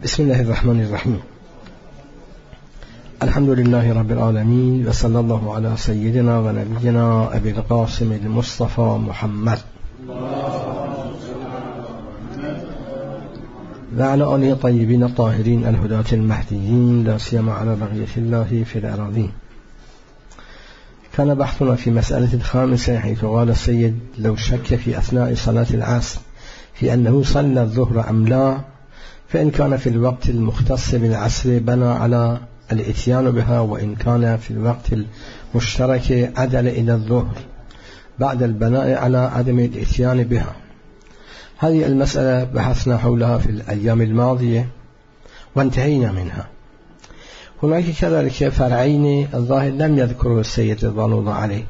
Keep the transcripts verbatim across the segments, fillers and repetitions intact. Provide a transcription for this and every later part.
بسم الله الرحمن الرحيم. الحمد لله رب العالمين، وصلى الله على سيدنا ونبينا أبي القاسم المصطفى محمد وعلى آله الطيبين الطاهرين الهداة المهديين، لا سيما على بقية الله في الأراضين. كان بحثنا في مسألة الخامسة، حيث قال السيد: لو شك في أثناء صلاة العصر في أنه صلى الظهر أم لا، فإن كان في الوقت المختص بالعصر بنى على الاتيان بها، وإن كان في الوقت المشترك عدل إلى الظهر بعد البناء على عدم الاتيان بها. هذه المسألة بحثنا حولها في الأيام الماضية وانتهينا منها. هناك كذلك فرعين الظاهر لم يذكره السيد رضوان الله عليه،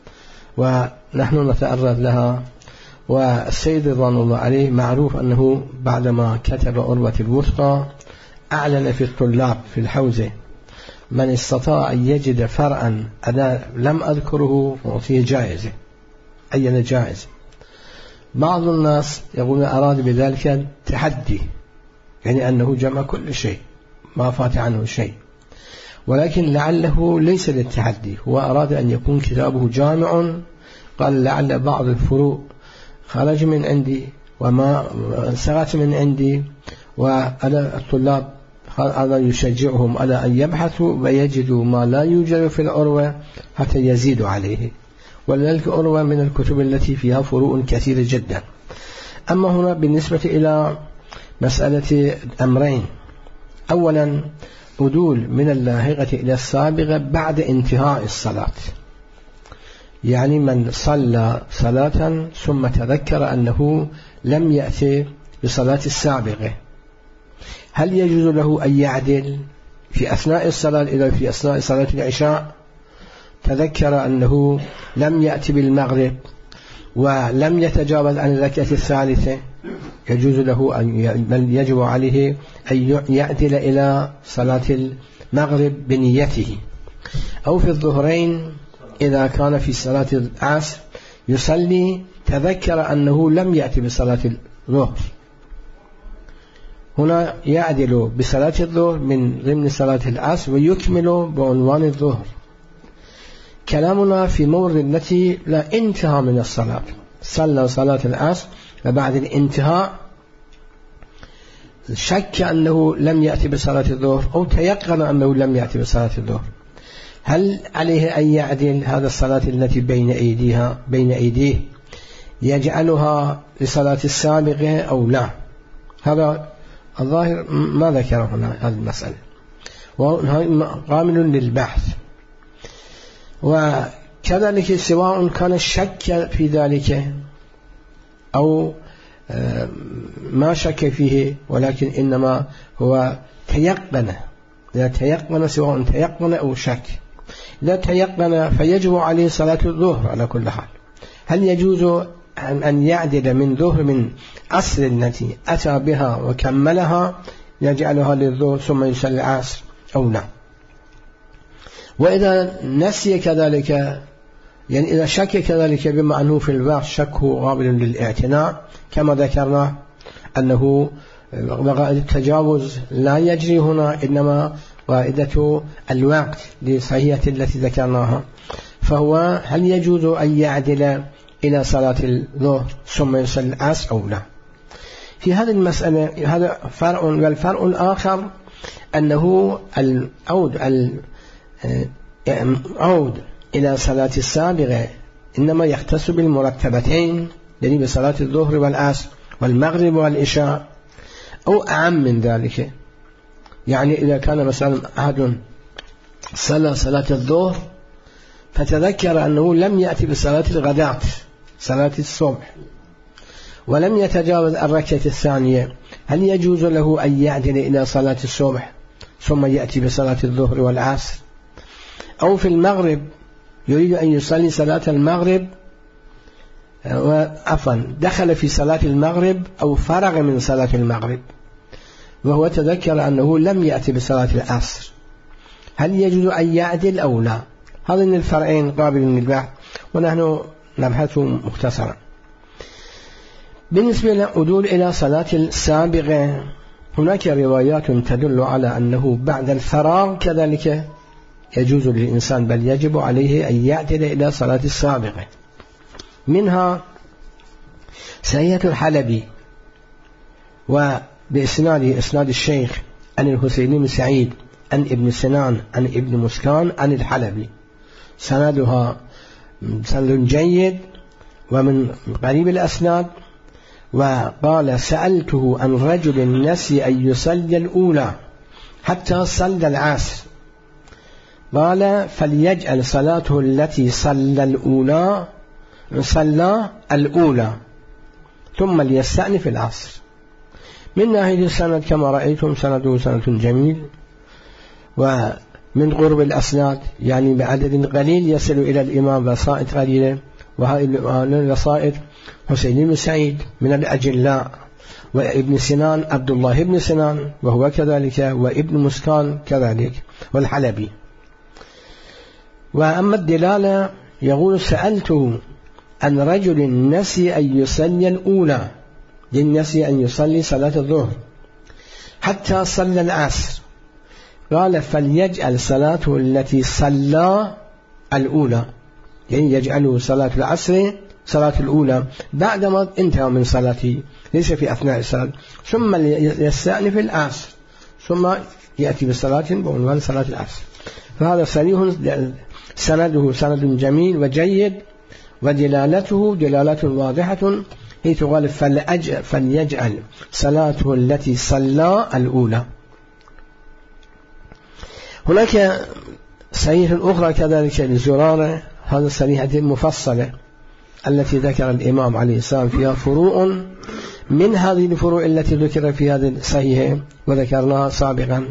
ونحن نتعرض لها. والسيد رضوان الله عليه معروف أنه بعدما كتب عروة الوثقى أعلن في الطلاب في الحوزة: من استطاع أن يجد فرعا أنا لم أذكره فأعطيه جائزة، أي جائزة. بعض الناس يقول أراد بذلك تحدي، يعني أنه جمع كل شيء ما فات عنه شيء، ولكن لعله ليس للتحدي، هو أراد أن يكون كتابه جامع. قال لعل بعض الفروع خرج من عندي وما سقط من عندي، وعلى الطلاب هذا يشجعهم على أن يبحثوا ويجدوا ما لا يوجد في العروة حتى يزيدوا عليه. ولذلك العروة من الكتب التي فيها فروع كثيرة جدا. أما هنا بالنسبة إلى مسألة أمرين: أولا عدول من اللاحقة إلى السابقة بعد انتهاء الصلاة، يعني من صلى صلاة ثم تذكر أنه لم يأتي بصلاة السابقة، هل يجوز له أن يعدل في أثناء الصلاة؟ إذا في أثناء صلاة العشاء تذكر أنه لم يأتي بالمغرب ولم يتجاوز عن الركعة الثالثة، يجوز له أن بل يجب عليه أن يعدل إلى صلاة المغرب بنيته. أو في الظهرين إذا كان في صلاة العصر يصلي تذكر أنه لم يأتي بصلاة الظهر، هنا يعدل بصلاة الظهر من ضمن صلاة العصر ويكمل بعنوان الظهر. كلامنا في مورد التي لا انتهى من الصلاة، صلى صلاة العصر وبعد الانتهاء شك أنه لم يأتي بصلاة الظهر أو تيقن أنه لم يأتي بصلاة الظهر، هل عليه أن يعدل هذا الصلاة التي بين أيديها بين أيديه يجعلها لصلاة السابقة أو لا؟ هذا الظاهر ما ذكره هنا هذه المسألة، وهو قامل للبحث. وكذلك سواء كان الشك في ذلك أو ما شك فيه، ولكن إنما هو تيقن، إذا تيقن سواء تيقن أو شك، إذا تيقن فيجب عليه صلاة الظهر على كل حال. هل يجوز أن يعدل من ظهر من أصل التي أتى بها وكملها يجعلها للظهر ثم يصلي العصر أو لا؟ وإذا نسي كذلك، يعني إذا شك كذلك بما أنه في الوقت شكه قابل للاعتناء كما ذكرنا أنه التجاوز لا يجري هنا، إنما وإذا الوقت لصحيحة التي ذكرناها، فهو هل يجوز أن يعدل إلى صلاة الظهر ثم يصلي العصر أو لا؟ في هذه المسألة هذا فرع. والفرع الآخر أنه العود العود إلى صلاة السابقة إنما يختص بالمرتبتين، يعني بصلاة الظهر والعصر والمغرب والعشاء، أو أعم من ذلك. يعني إذا كان مثلا أحد صلى صلاة الظهر فتذكر أنه لم يأتي بصلاة الغداة صلاة الصبح ولم يتجاوز الركعة الثانية، هل يجوز له أن يعدل إلى صلاة الصبح ثم يأتي بصلاة الظهر والعصر؟ أو في المغرب يريد أن يصلي صلاة المغرب وعفوا دخل في صلاة المغرب أو فرغ من صلاة المغرب وهو تذكر أنه لم يأتي بصلاة العصر، هل يجوز أن يعدل أو لا؟ هذين الفرعين قابل للبحث ونحن نبحث مختصرا. بالنسبة للعدول إلى صلاة السابقة هناك روايات تدل على أنه بعد الفراغ كذلك يجوز للإنسان بل يجب عليه أن يعتد إلى صلاة السابقة. منها سعية الحلبي وبإسناد إسناد الشيخ عن الحسين بن سعيد عن ابن سنان عن ابن مسكان عن الحلبي، سندها سند جيد ومن قريب الأسناد. وقال سألته عن رجل نسي أن يصلي الأولى حتى صلى العصر، قال فليجعل صلاته التي صلى الأولى صلى الأولى ثم ليستأنف العصر. من ناحية السند كما رأيتم سنده سند جميل، ومن قرب الأسناد يعني بعدد قليل يصل إلى الإمام وسائط قليلة، وهذه الوسائط حسين بن سعيد من الأجلاء، وابن سنان عبد الله بن سنان وهو كذلك، وابن مسكان كذلك، والحلبي. وأما الدلالة يقول سألته عن رجل نسي أن يصلي الأولى، نسي أن يصلي صلاة الظهر حتى صلى العصر، قال فليجعل صلاته التي صلى الأولى، يعني يجعله صلاة العصر صلاة الأولى بعدما انتهى من صلاته ليس في أثناء الصلاة، ثم يستأنف العصر ثم يأتي بالصلاة بعنوان صلاة العصر. فهذا صريح سنده سند جميل وجيد، ودلالته دلالة واضحة، هي تقال فليجعل صلاته التي صلى الأولى. هناك صحيح أخرى كذلك لزرارة، هذا الصحيحة المفصلة التي ذكر الإمام عليه السلام فيها فروع من هذه الفروع التي ذكر في هذه الصحيحة وذكرناها سابقا.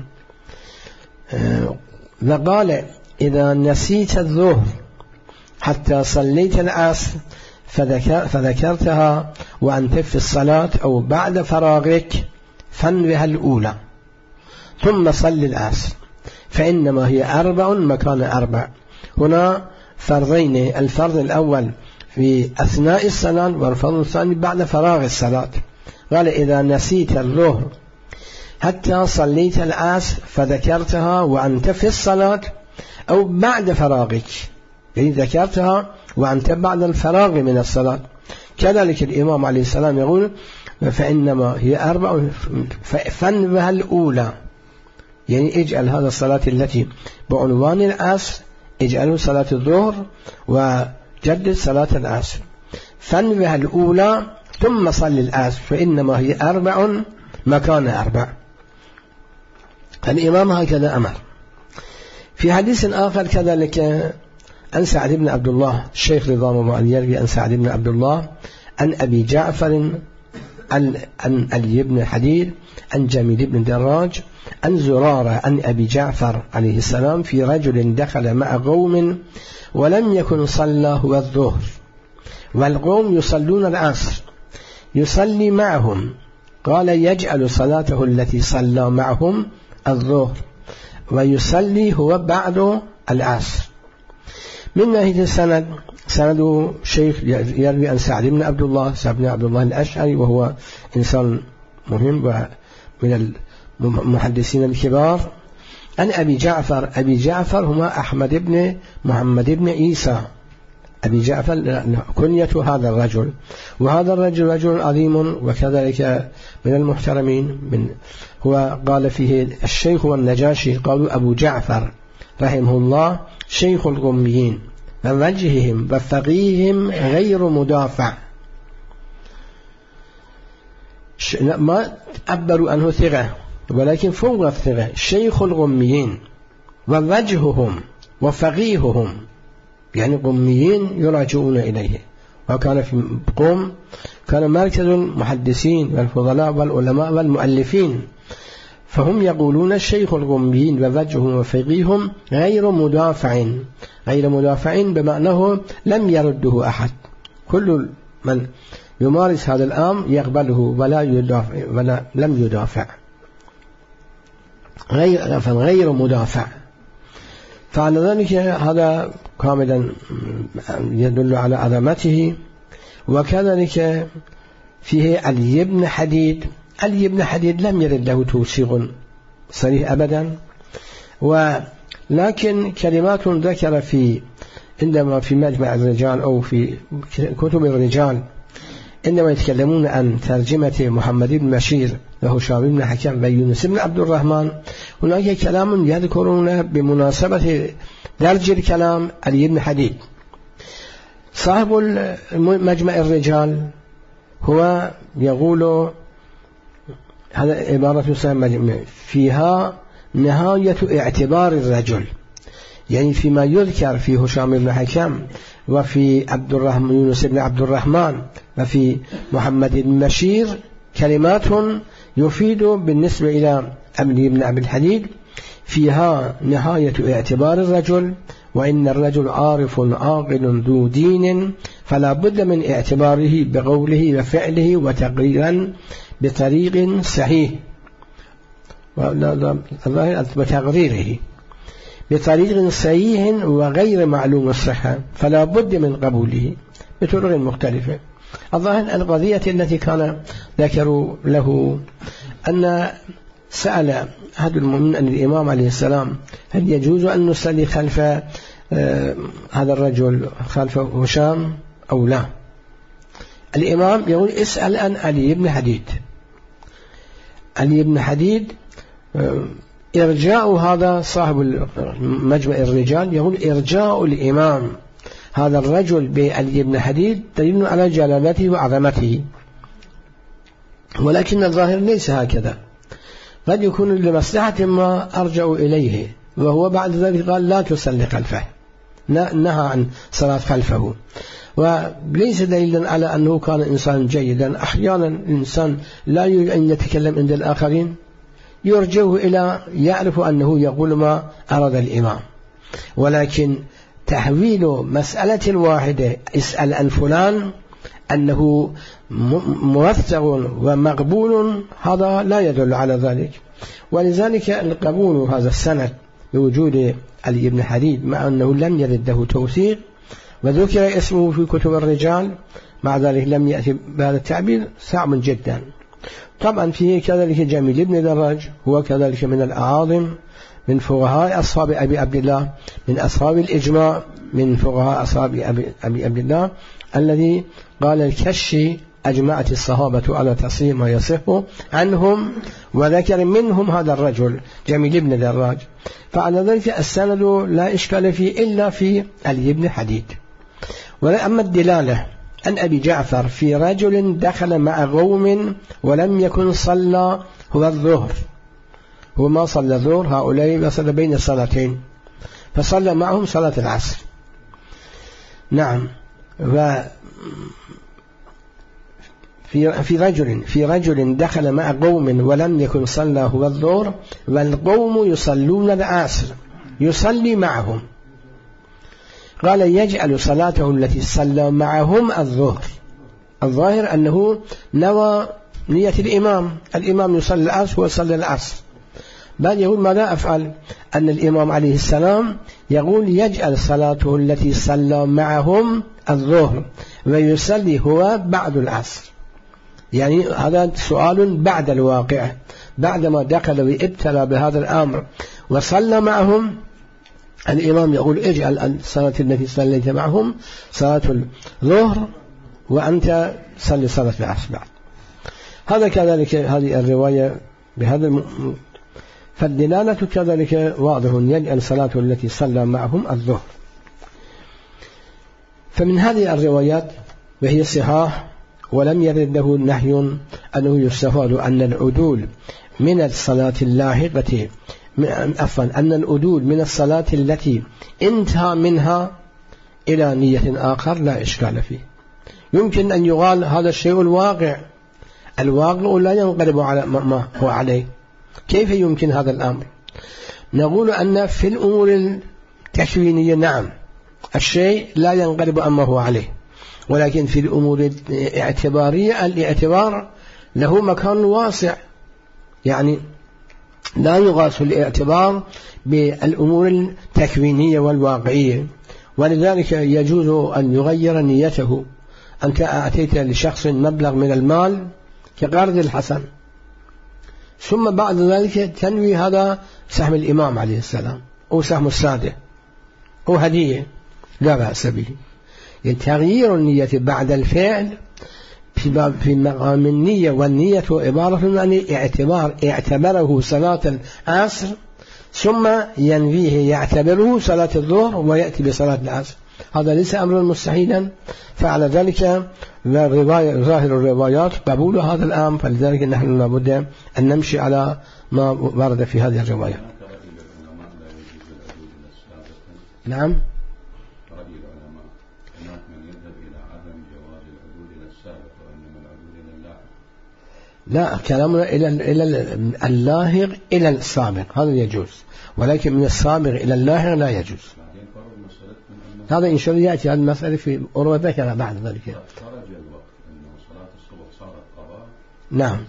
وقال إذا نسيت الظهر حتى صليت العصر فذكر فذكرتها وأنت في الصلاة أو بعد فراغك فانوها الأولى ثم صل العصر، فإنما هي أربع مكان أربع. هنا فرضين، الفرض الأول في أثناء الصلاة والفرض الثاني بعد فراغ الصلاة. قال إذا نسيت الظهر حتى صليت العصر فذكرتها وأنت في الصلاة أو بعد فراغك، يعني ذكرتها وأنت بعد الفراغ من الصلاة. كذلك الإمام عليه السلام يقول فإنما هي أربع فانوها الأولى، يعني اجعل هذا الصلاة التي بعنوان العصر اجعله صلاة الظهر وجدد صلاة العصر، فانوها الأولى ثم صل العصر، فإنما هي أربع مكان أربع. الإمام هكذا أمر. في حديث آخر كذلك عن سعد بن عبد الله، الشيخ رضوان الله عليه يروي عن سعد بن عبد الله عن أبي جعفر عن علي بن حديد عن جميل بن دراج عن زرارة عن أبي جعفر عليه السلام في رجل دخل مع قوم ولم يكن صلى هو الظهر والقوم يصلون العصر، يصلي معهم، قال يجعل صلاته التي صلى معهم الظهر ويصلي هو بعد العصر. من ناحية السند سند شيخ يروي عن سعد بن عبد الله سعد بن عبد الله الأشعري، وهو إنسان مهم ومن المحدثين الكبار، عن أبي جعفر. أبي جعفر هما أحمد بن محمد بن عيسى، أبي جعفر كنية هذا الرجل، وهذا الرجل رجل عظيم وكذلك من المحترمين. من هو قال فيه الشيخ والنجاشي قالوا أبو جعفر رحمه الله شيخ القميين ووجههم وفقيهم غير مدافع، ما عبروا عنه ثقة ولكن فوق الثقة، شيخ القميين ووجههم وفقيههم، يعني قميين يراجعون إليه. وكان في قوم كان مركز المحدثين والفضلاء والعلماء والمؤلفين، فهم يقولون الشيخ القميين ووجههم وفقيهم غير مدافع، غير مدافع بمعناه لم يرده أحد، كل من يمارس هذا الأمر يقبله ولا يدافع ولا لم يدافع، غير غير مدافع. فعلى ذلك هذا كاملا يدل على عظمته. وكذلك فيه علي بن حديد علي بن حديد لم يرد له توثيق صريح أبدا، ولكن كلمات ذكر في عندما في مجمع الرجال أو في كتب الرجال عندما يتكلمون عن ترجمة محمد بن بشير وهشام بن حكم ويونس بن عبد الرحمن، هناك كلام يذكرون بمناسبة درج الكلام علي بن حديد. صاحب مجمع الرجال هو يقول هذا عبارة فيها نهاية اعتبار الرجل، يعني فيما يذكر في هشام بن حكم وفي عبد الرحمن يونس بن عبد الرحمن وفي محمد بن بشير كلمات يفيد بالنسبة إلى علي بن أبي الحديد فيها نهاية اعتبار الرجل، وإن الرجل عارف عاقل ذو دين فلا بد من اعتباره بقوله وفعله وتقريرا بطريق صحيح وتقريره بطريق صحيح وغير معلوم الصحة فلا بد من قبوله بطرق مختلفة. الظاهر القضية التي كان ذكروا له أن سأل أحد المؤمنين أن الإمام عليه السلام هل يجوز أن نصلي خلف آه هذا الرجل خلف هشام أو لا؟ الإمام يقول اسأل عن علي بن حديد. علي بن حديد آه إرجاء هذا صاحب مجمع الرجال يقول إرجاء الإمام هذا الرجل بعلي بن حديد دليل على جلالته وعظمته، ولكن الظاهر ليس هكذا، قد يكون لمصلحة ما أرجع إليه، وهو بعد ذلك قال لا تصلي خلفه، نهى عن صلاة خلفه، وليس دليلا على أنه كان إنسان جيدا. أحيانا الإنسان لا يريد أن يتكلم عند الآخرين، يرجوه إلى يعرف أنه يقول ما أراد الإمام، ولكن تحويل مسألة واحدة اسأل عن فلان أنه موثق ومقبول هذا لا يدل على ذلك. ولذلك القبول هذا السند بوجود علي بن حديد مع أنه لم يرده توثيق وذكر اسمه في كتب الرجال، مع ذلك لم يأتي بهذا التعبير صعب جدا. طبعا فيه كذلك جميل بن دراج هو كذلك من الأعاظم من فقهاء أصحاب أبي عبد الله، من أصحاب الإجماع من فقهاء أصحاب أبي عبد الله الذي قال الكشي أجمعت الصحابة على تصحيح ما يصح عنهم، وذكر منهم هذا الرجل جميل بن دراج. فعلى ذلك السند لا إشكال فيه إلا في علي بن حديد. وأما الدلالة عن أبي جعفر في رجل دخل مع قوم ولم يكن صلى هو الظهر، هو ما صلى الظهر، هؤلاء وصل بين الصلاتين فصلى معهم صلاة العصر. نعم. و في في رجل في رجل دخل مع قوم ولم يكن صلى هو الظهر والقوم يصلون العصر يصلي معهم، قال يجعل صلاته التي صلى معهم الظهر. الظاهر أنه نوى نية الإمام، الإمام يصلي العصر ويصلي العصر، بل يقول ماذا أفعل؟ أن الإمام عليه السلام يقول يجعل صلاته التي صلى معهم الظهر ويصلي هو بعد العصر. يعني هذا سؤال بعد الواقع، بعدما دخل وابتلى بهذا الأمر وصلى معهم، الإمام يقول اجعل الصلاة التي صليت معهم صلاة الظهر وأنت صلي صلاة العصر بعد. هذا كذلك هذه الرواية بهذا الم... فالدلالة كذلك واضح يجعل صلاة التي صلى معهم الظهر. فمن هذه الروايات وهي صحاح ولم يرد له نهي أنه يستفاد أن العدول من الصلاة اللاحقة عفوا أن العدول من الصلاة التي انتهى منها إلى نية آخر لا إشكال فيه. يمكن أن يقال هذا الشيء الواقع، الواقع لا ينقلب على ما هو عليه. كيف يمكن هذا الأمر؟ نقول أن في الأمور التكوينية نعم الشيء لا ينقلب أما هو عليه، ولكن في الأمور الاعتبارية الاعتبار له مكان واسع، يعني لا يقاس الاعتبار بالأمور التكوينية والواقعية. ولذلك يجوز أن يغير نيته. أنت أعطيت لشخص مبلغ من المال كقرض الحسن، ثم بعد ذلك تنوي هذا سهم الإمام عليه السلام أو سهم السادة أو هدية لا بأس به. يعني تغيير النية بعد الفعل في في مقام النية، والنية عبارة عن اعتبار اعتبره صلاة العصر ثم ينويه يعتبره صلاة الظهر ويأتي بصلاة العصر، هذا ليس أمرا مستحيلا. فعلى ذلك ظاهر الروايات قبول هذا الأمر، فلذلك نحن لابد أن نمشي على ما ورد في هذه الرواية. نعم. لا، كلامنا إلى إلى اللاهغ إلى السابق هذا يجوز، ولكن من السابق إلى اللاهغ لا يجوز. هذا إن شاء الله يأتي هذه المسألة في أروى ذكر بعد ذلك. نعم.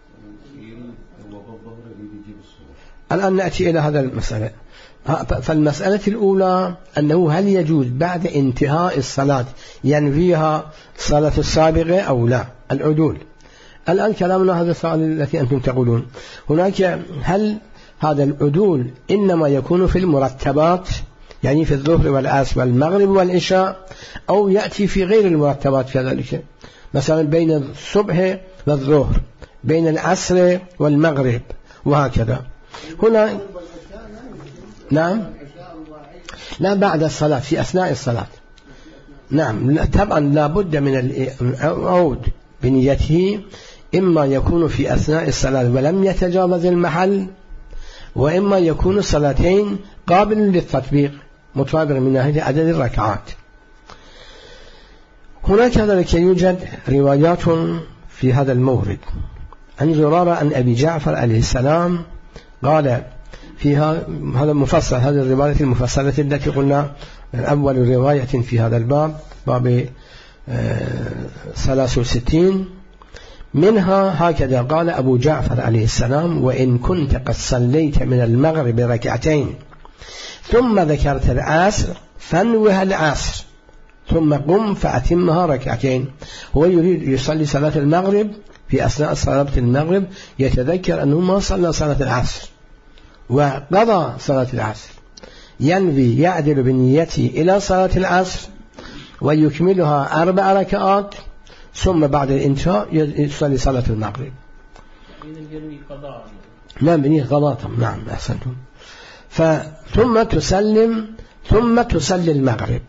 الآن نأتي إلى هذا المسألة. فالمسألة الأولى أنه هل يجوز بعد انتهاء الصلاة ينفيها صلاة السابقة أو لا، العدول. الآن كلامنا هذا السؤال الذي أنتم تقولون هناك، هل هذا العدول إنما يكون في المرتبات، يعني في الظهر والعصر والمغرب والعشاء، أو يأتي في غير المرتبات كذلك، مثلا بين الصبح والظهر، بين العصر والمغرب وهكذا. هنا نعم، لا بعد الصلاة، في أثناء الصلاة. نعم طبعا لا بد من العود بنيته، إما يكون في أثناء الصلاة ولم يتجاوز المحل، وإما يكون صلاتين قابل للتطبيق مطابق من ناحية عدد الركعات. هناك كذلك يوجد روايات في هذا المورد عن زرارة عن أبي جعفر عليه السلام قال فيها، هذا مفصل، هذه الرواية المفصلة التي قلنا أول رواية في هذا الباب، باب ثلاث وستين، منها هكذا قال أبو جعفر عليه السلام: وإن كنت قد صليت من المغرب ركعتين ثم ذكرت العصر فانوها العصر ثم قم فأتمها ركعتين. هو يريد يصلي صلاة المغرب، في أثناء صلاة المغرب يتذكر أنه ما صلى صلاة العصر وقضى صلاة العصر، ينوي يعدل بنيته إلى صلاة العصر ويكملها أربع ركعات، ثم بعد الانتهاء يصلي صلاة المغرب. نعم بني قضاء. نعم أحسنتم. ثم تسلم ثم تصلي المغرب.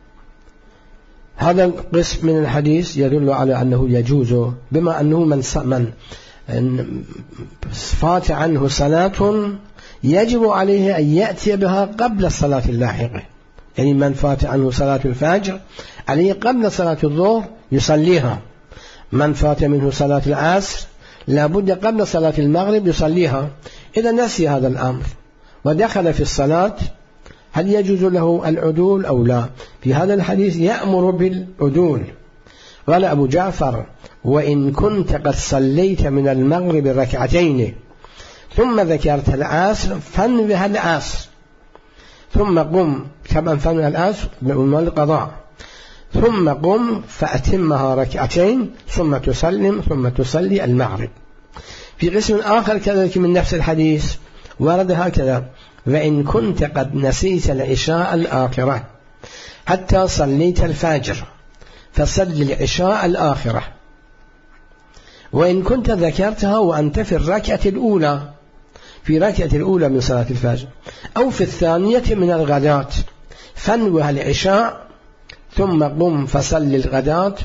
هذا القسم من الحديث يدل على أنه يجوز، بما أنه من من فات عنه صلاة يجب عليه أن يأتي بها قبل الصلاة اللاحقة، يعني من فات عنه صلاة الفجر عليه قبل صلاة الظهر يصليها، من فات منه صلاة العصر لابد قبل صلاة المغرب يصليها. إذا نسي هذا الأمر ودخل في الصلاة هل يجوز له العدول أو لا؟ في هذا الحديث يأمر بالعدول. قال أبو جعفر: وإن كنت قد صليت من المغرب ركعتين ثم ذكرت العصر فانوها العصر ثم قم، كما فانوها العصر من القضاء، ثم قم فأتمها ركعتين ثم تسلم ثم تصلي المغرب. في قسم آخر كذلك من نفس الحديث ورد هكذا: وإن كنت قد نسيت العشاء الآخرة حتى صليت الفجر فصل العشاء الآخرة، وإن كنت ذكرتها وأنت في الركعة الأولى، في ركعة الأولى من صلاة الفجر أو في الثانية من الغداة، فانوها العشاء ثم قم فصل الغداة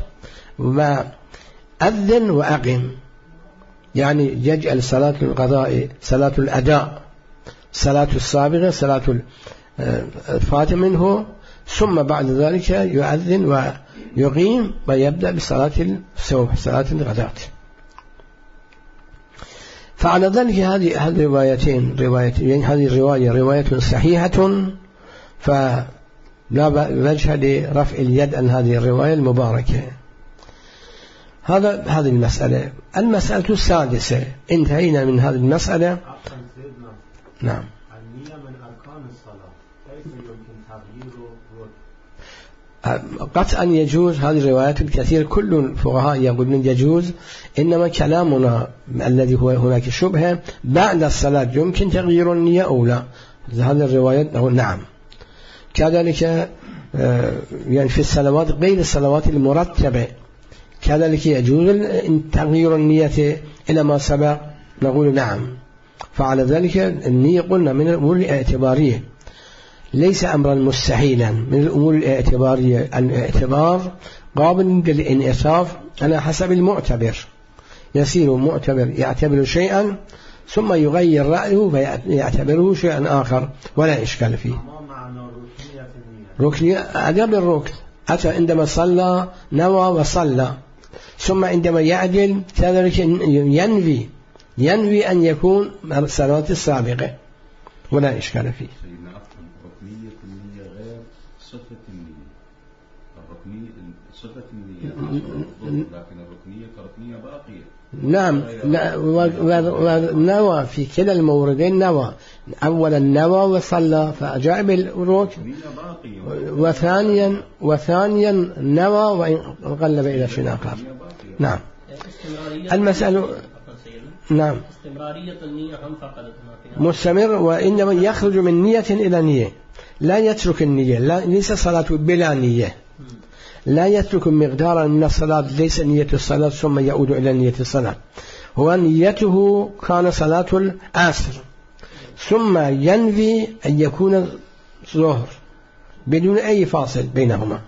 وأذن وأقم، يعني يجعل صلاة القضاء صلاة الأداء، صلاة السابقة صلاة الفات منه، ثم بعد ذلك يؤذن ويقيم ويبدأ بصلاة الصبح صلاة الغداة. فعلى ذلك هذه هذه روايتين روايتين يعني هذه الرواية رواية صحيحة، فلا وجه لرفع اليد عن هذه الرواية المباركة. هذا هذه المسألة. المسألة السادسة، انتهينا من هذه المسألة. نعم. النية من أركان الصلاة، كيف يمكن تغيير قطعا يجوز. هذه الروايات الكثير كل الفقهاء يقولون يجوز، إنما كلامنا الذي هو هناك شبهة بعد الصلاة يمكن تغيير النية أو لا. هذه الروايات نعم. كذلك يعني في الصلوات غير الصلوات المرتبة كذلك يجوز تغيير النية إلى ما سبق، نقول نعم. فعلى ذلك النية قلنا من الأمور الاعتبارية، ليس أمرا مستحيلا، من الأمور الاعتبارية. الاعتبار قابل للإنعطاف على حسب المعتبر، يصير معتبر يعتبر شيئا ثم يغير رأيه فيعتبره شيئا آخر ولا إشكال فيه. ركنية أدب الركن أتى عندما صلى نوى وصلى، ثم عندما يعدل كذلك ينوي ينوي أن يكون الصلاة السابقة ولا إشكال فيه. ركنية النية غير صفة النية. الركنية صفة النية لكن الركنية كركنية باقية. نعم، ونوى في كلا الموردين نوى، أولا نوى وصلى فأجاء بالركن، وثانيا وثانيا نوى وانقلب إلى شيء آخر. نعم. المسألة نعم استمرارية النية هم فقط مستمر، وإنما يخرج من نية إلى نية، لا يترك النية، لا ليس صلاة بلا نية، لا يترك مقدارا من الصلاة ليس نية الصلاة ثم يعود إلى نية الصلاة. هو نيته كان صلاة العصر ثم ينوي أن يكون ظهر بدون أي فاصل بينهما،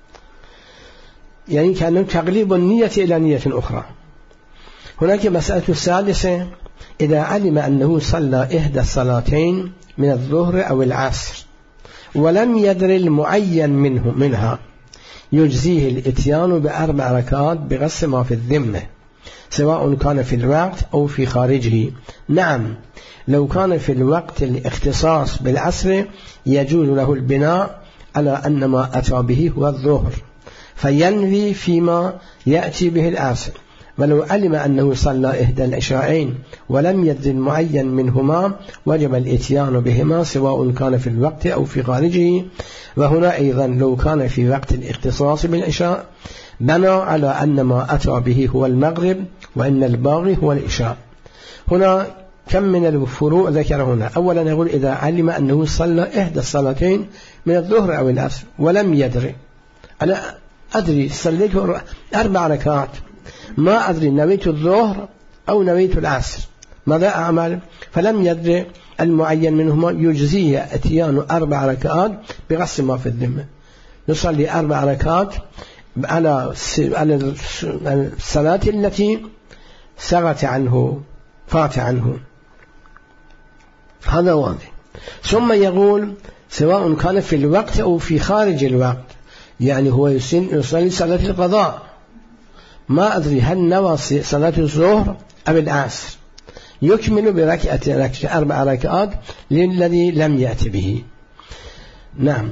يعني كان تقليب النية إلى نية أخرى. هناك مسألة الثالثة، إذا علم أنه صلى إحدى الصلاتين من الظهر أو العصر ولم يدر المعين منه منها يجزيه الاتيان بأربع ركعات بغص ما في الذمة سواء كان في الوقت أو في خارجه. نعم، لو كان في الوقت الاختصاص بالعصر يجوز له البناء على أن ما أتى به هو الظهر فينوي فيما يأتي به العصر. ولو علم أنه صلى إحدى العشاءين ولم يدر المعين منهما وجب الاتيان بهما سواء كان في الوقت أو في خارجه. وهنا أيضا لو كان في وقت الاختصاص بالعشاء بنى على أن ما أتى به هو المغرب وإن الباقي هو العشاء. هنا كم من الفروع ذكر هنا. أولا نقول إذا علم أنه صلى إحدى الصلاتين من الظهر أو العصر ولم يدري، أنا أدري صليت أربع ركعات ما أدري نويت الظهر أو نويت العصر ماذا أعمل؟ فلم يدري المعين منهما يجزيه اتيان أربع ركعات بغص ما في الذمة، يصلي أربع ركعات على الصلاة التي سغت عنه فات عنه، هذا واضح. ثم يقول سواء كان في الوقت أو في خارج الوقت، يعني هو يصلي صلاة القضاء ما أدري هل نوى صلاة الظهر أو العصر يكمل بركعة ركعة أربع ركعات للذي لم يأتي به. نعم،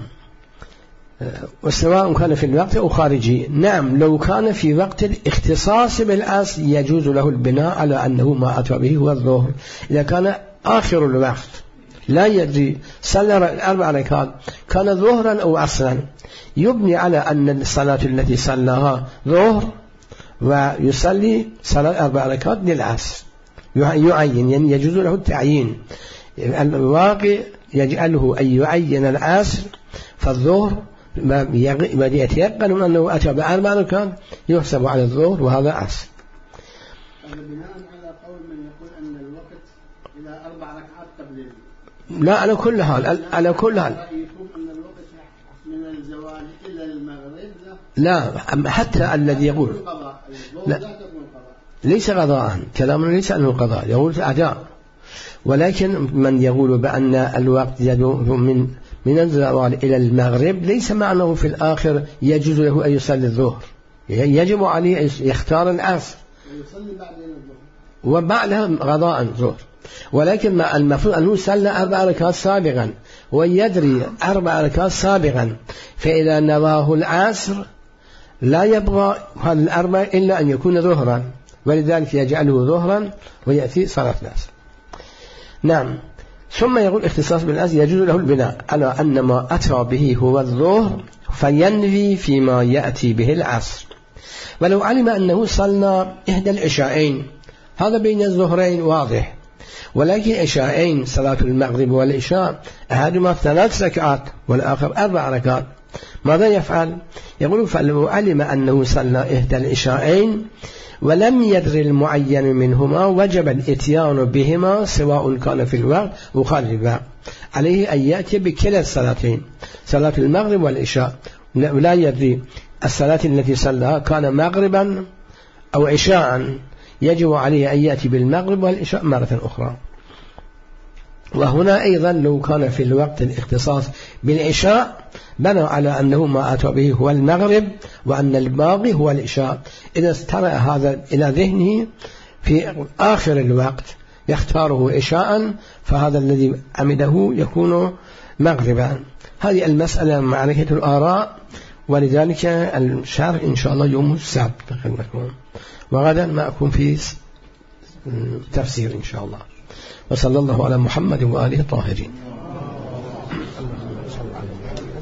وسواء كان في الوقت أو خارجه. نعم، لو كان في وقت الاختصاص بالعصر يجوز له البناء على أنه ما أتى به هو الظهر. إذا كان آخر الوقت لا يدري صلى أربع ركعات كان ظهرا أو عصرا يبني على أن الصلاة التي صلاها ظهر ويصلي صلاة أربع ركعات للعصر يعين، يعني يجوز له التعيين. الواقع يجعله أن يعين العصر فالظهر ما يتيقن أنه أتى بأربع ركعات يحسب على الظهر وهذا عصر. بناء على قول من يقول أن الوقت إلى أربع ركعات قبل لا، على كل حال على كل حال أن الوقت من الزوال إلى المغرب لا، حتى الذي يقول لا ليس قضاء، كلامنا ليس أنه قضاء، يقول أداء. ولكن من يقول بأن الوقت يدور من من الزوال إلى المغرب ليس معناه في الآخر يجوز له أن يصلي الظهر، يجب عليه أن يختار العصر وبعدها قضاء ظهر. ولكن المفروض أنه يصلي أربع ركعات سابقا ويدري أربع ركعات سابقا، فإذا نواه العصر لا يبغى هذا الأربع إلا أن يكون ظهرا، ولذلك يجعله ظهرا ويأتي صلاة العصر. نعم، ثم يقول اختصاص بالأصل يجوز له البناء على أن ما أتى به هو الظهر فينوي فيما يأتي به العصر. ولو علم أنه صلى إحدى العشاءين هذا بين الظهرين واضح، ولكن عشاءين صلاة المغرب والعشاء أحدهما ثلاث ركعات والآخر أربع ركعات، ماذا يفعل؟ يقول فلو علم أنه صلى إحدى العشاءين ولم يدر المعين منهما وجب الاتيان بهما سواء كان في الوقت أو خارج الوقت، عليه أن يأتي بكلا الصلاتين صلاة المغرب والعشاء، ولا يدري الصلاة التي صلىها كان مغربا أو عشاء، يجب عليه أن يأتي بالمغرب والعشاء مرة أخرى. وهنا أيضا لو كان في الوقت الاختصاص بالعشاء بنى على أنه ما أتى به هو المغرب وأن الباقي هو العشاء. إذا استرى هذا إلى ذهنه في آخر الوقت يختاره عشاء فهذا الذي عمده يكون مغربا. هذه المسألة معركة الآراء، ولذلك الشرح إن شاء الله يوم السبت وغدا ما أكون في تفسير إن شاء الله. وصلى الله على محمد وآله الطاهرين.